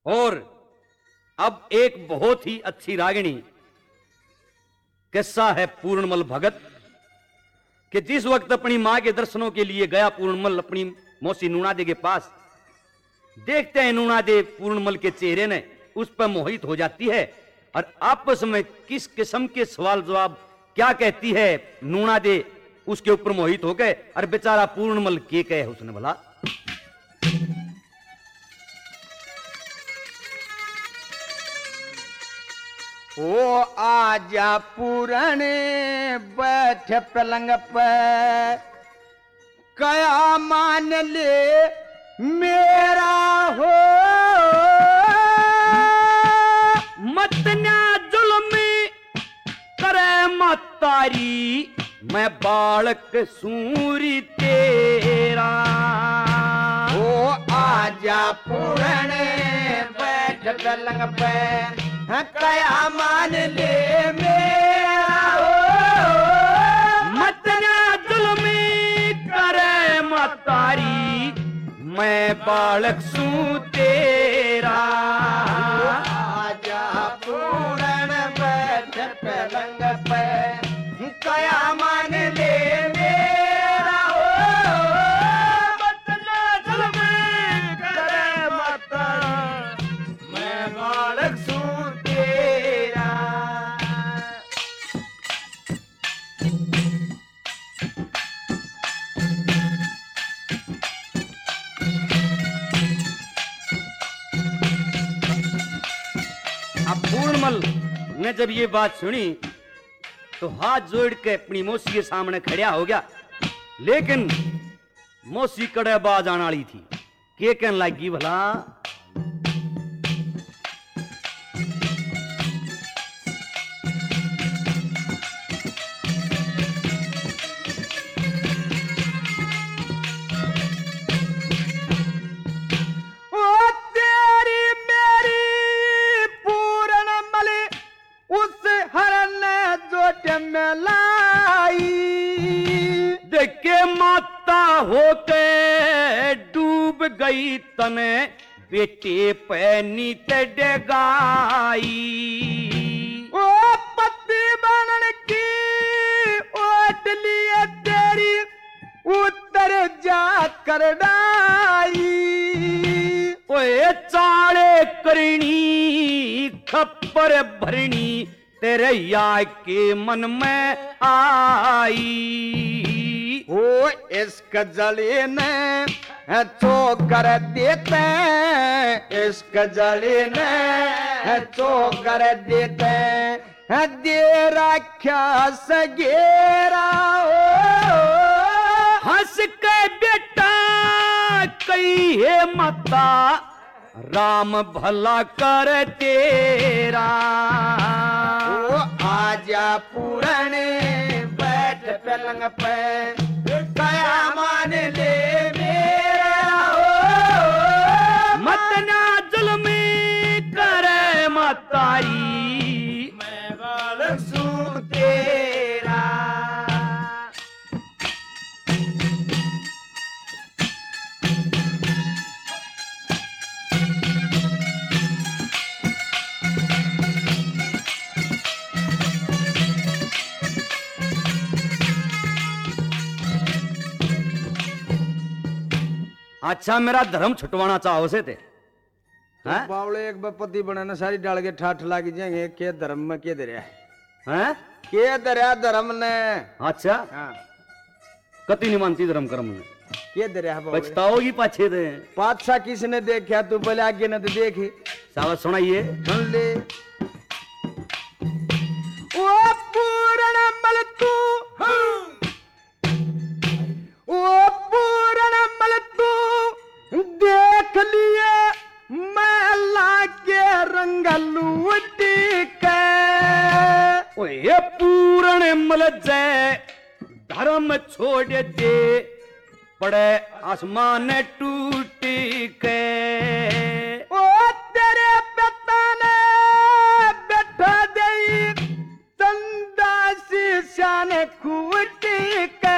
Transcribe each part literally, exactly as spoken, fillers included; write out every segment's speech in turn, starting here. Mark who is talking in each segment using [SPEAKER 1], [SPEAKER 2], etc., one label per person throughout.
[SPEAKER 1] और अब एक बहुत ही अच्छी रागिणी किस्सा है पूर्णमल भगत कि जिस वक्त अपनी मां के दर्शनों के लिए गया पूर्णमल अपनी मौसी नूनादे के पास, देखते हैं नूनादे पूर्णमल के चेहरे ने उस पर मोहित हो जाती है और आपस में किस किस्म के सवाल जवाब क्या कहती है नूनादे उसके ऊपर मोहित हो गए। और बेचारा पूर्णमल के कहे उसने भला
[SPEAKER 2] ओ आजा पूरने बैठ पलंग पे कया मान ले मेरा हो
[SPEAKER 1] मतना जुल्म करे मतारी मैं बालक सूरी तेरा।
[SPEAKER 2] ओ आजा पूरने बैठ पलंग पे कया मान ले मेरा हो
[SPEAKER 1] मतना जुल्म करे मतारी मैं बालक सू तेरा।
[SPEAKER 2] आजा पूरन बैठ पलंग पे कया मान ले मेरा हो मतना जुल्म करे मतारी मैं बालक सू तेरा।
[SPEAKER 1] अब पूर्णमल ने जब ये बात सुनी तो हाथ जोड़ के अपनी मौसी के सामने खड़ा हो गया, लेकिन मौसी कड़े बाज आने वाली थी। के कहने लगी भला देखे माता होके डूब गई तने बेटे पे नीत डगाई।
[SPEAKER 2] ओ पत्ती बनन की ओट लिए तेरी उत्तर जा कर डाई।
[SPEAKER 1] ओए चाले करनी खप्पर भरनी तेरे याद के मन में आई।
[SPEAKER 2] ओ इश्क जले ने चो कर देते इश्क जले ने चो कर देते दे रख्या सगेरा।
[SPEAKER 1] हंस के बेटा कही है माता राम भला कर तेरा।
[SPEAKER 2] ओ आजा पूरने बैठ पलंग पे कया मान ले मेरा हो
[SPEAKER 1] मतना जुल्म करे मतारी
[SPEAKER 2] मैं बालक सू तेरा।
[SPEAKER 1] अच्छा मेरा धर्म छुटवाना चाहो से थे
[SPEAKER 2] तो बावले एक पति बनाना सारी डाल के ठाठ लागी जाएंगे के धर्म में के दरिया
[SPEAKER 1] हैं
[SPEAKER 2] के दरिया धर्म ने।
[SPEAKER 1] अच्छा
[SPEAKER 2] हाँ
[SPEAKER 1] कति नहीं मानती धर्म कर्म में
[SPEAKER 2] के दरिया
[SPEAKER 1] पछताओगी पाछे दे
[SPEAKER 2] पातशाह किसने देखा तू पहले आगे न तो देखी
[SPEAKER 1] सावत सुनाइए
[SPEAKER 2] सुन ले। ओ पूर्ण मल तू ओ पूर्ण मल तू देख लिए मैं लाके रंग लूटी के।
[SPEAKER 1] ओए पूर्ण मल जय धर्म छोड़ दे पड़े आसमान टूट के।
[SPEAKER 2] ओ तेरे पिता ने बैठा दे तंदासी शान खूटी के।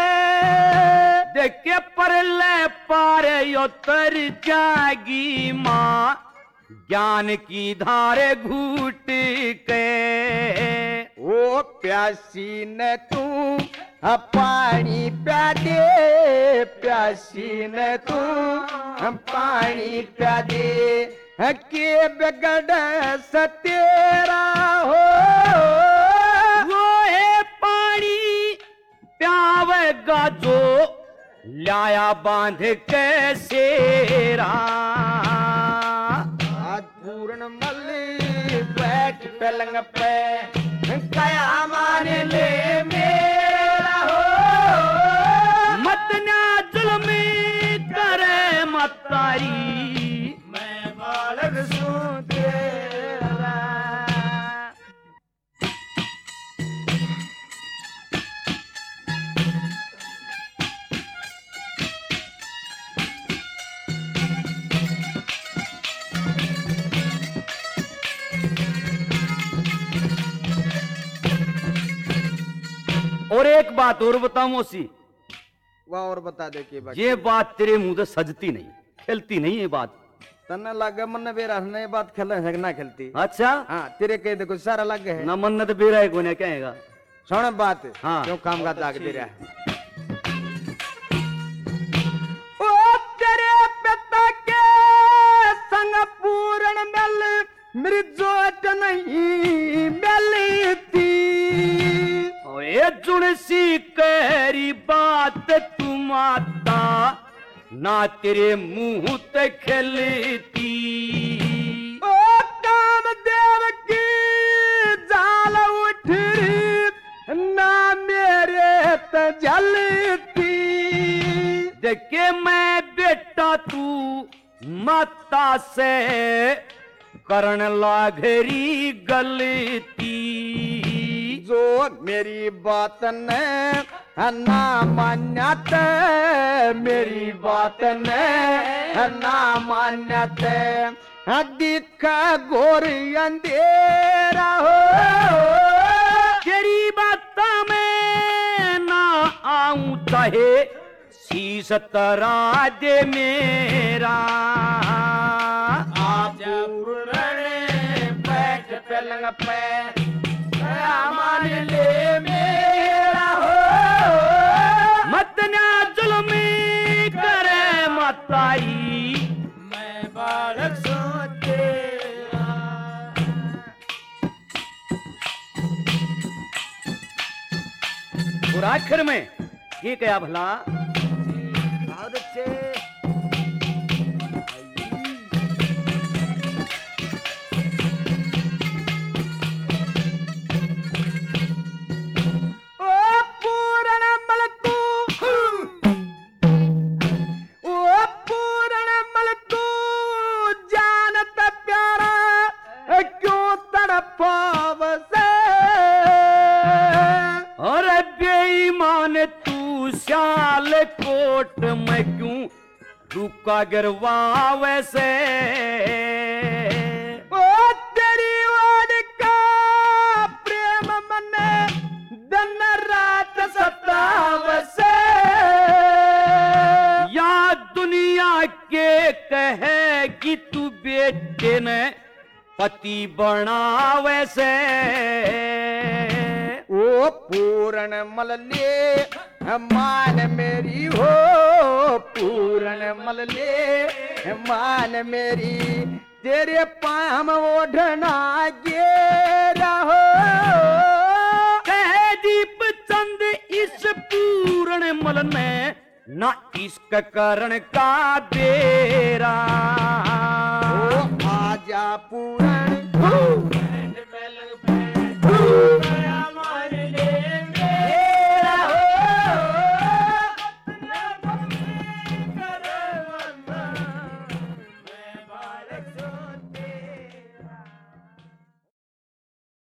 [SPEAKER 1] देखे पर ले पारे यो तर जागी माँ ज्ञान की धारे घूट के।
[SPEAKER 2] ओ प्यासी न तू पानी प्या दे, प्यासी न तू पानी प्या दे, के बिगड़ सतेरा हो।
[SPEAKER 1] वो है पानी प्यावेगा जो लाया बांध के सेरा।
[SPEAKER 2] आज पूर्ण मल्ली बैठ पलंग पे कया मान ले मेरा हो।
[SPEAKER 1] मत ना जुल्म करे मतारी,
[SPEAKER 2] मैं बालक सू तेरा।
[SPEAKER 1] और एक बात और बताऊं मौसी,
[SPEAKER 2] वाह और बता दे के बात।
[SPEAKER 1] ये बात तेरे मुंह से सजती नहीं, खेलती नहीं ये बात।
[SPEAKER 2] तन्ने लगे मन बेरा ने बात खेल है कि ना खेलती।
[SPEAKER 1] अच्छा
[SPEAKER 2] हाँ तेरे कह देखो सारा लगे है
[SPEAKER 1] ना मन्नत बेरा है कोने कहेगा।
[SPEAKER 2] सुन बात
[SPEAKER 1] हाँ।
[SPEAKER 2] क्यों काम का दाग दे रहा है। ओ तेरे पिता के संग पूर्ण मिल मेरी जोत नहीं मिलती।
[SPEAKER 1] ये जुड़सी कहरी बात तुम आता ना तेरे मुंह ते खिलती।
[SPEAKER 2] ओ कामदेव की जाल उठ रही ना मेरे ते जलती।
[SPEAKER 1] देखे मैं बेटा तू माता से करण लागरी गलती।
[SPEAKER 2] जो मेरी बात ने ना मान्यत, मेरी बात ने ना मान्यत, दिखा घोर अंधेरा हो।
[SPEAKER 1] तेरी बात में ना आऊं चाहे शीश तरा दे मेरा।
[SPEAKER 2] आप बैठ पलंग पे मान ले मेरा हो।
[SPEAKER 1] मत ना जुल्म करे मताई,
[SPEAKER 2] मैं बालक सो तेरा।
[SPEAKER 1] और आखिर में ये क्या भला कोट में क्यों रुका गिरवा वैसे।
[SPEAKER 2] ओ तेरी ओर का प्रेम मने दिन रात सतावसे।
[SPEAKER 1] या दुनिया के कहे कि तू बेटे ने पति बना वैसे।
[SPEAKER 2] ओ पूर्ण मल ले मान मेरी हो, पूर्ण मल ले मान मेरी, तेरे पाम ओढ़ना गेरा हो।
[SPEAKER 1] कह दीप चंद इस पूर्ण मल ने ना इश्क करण का बेरा।
[SPEAKER 2] ओ आजा पूर्ण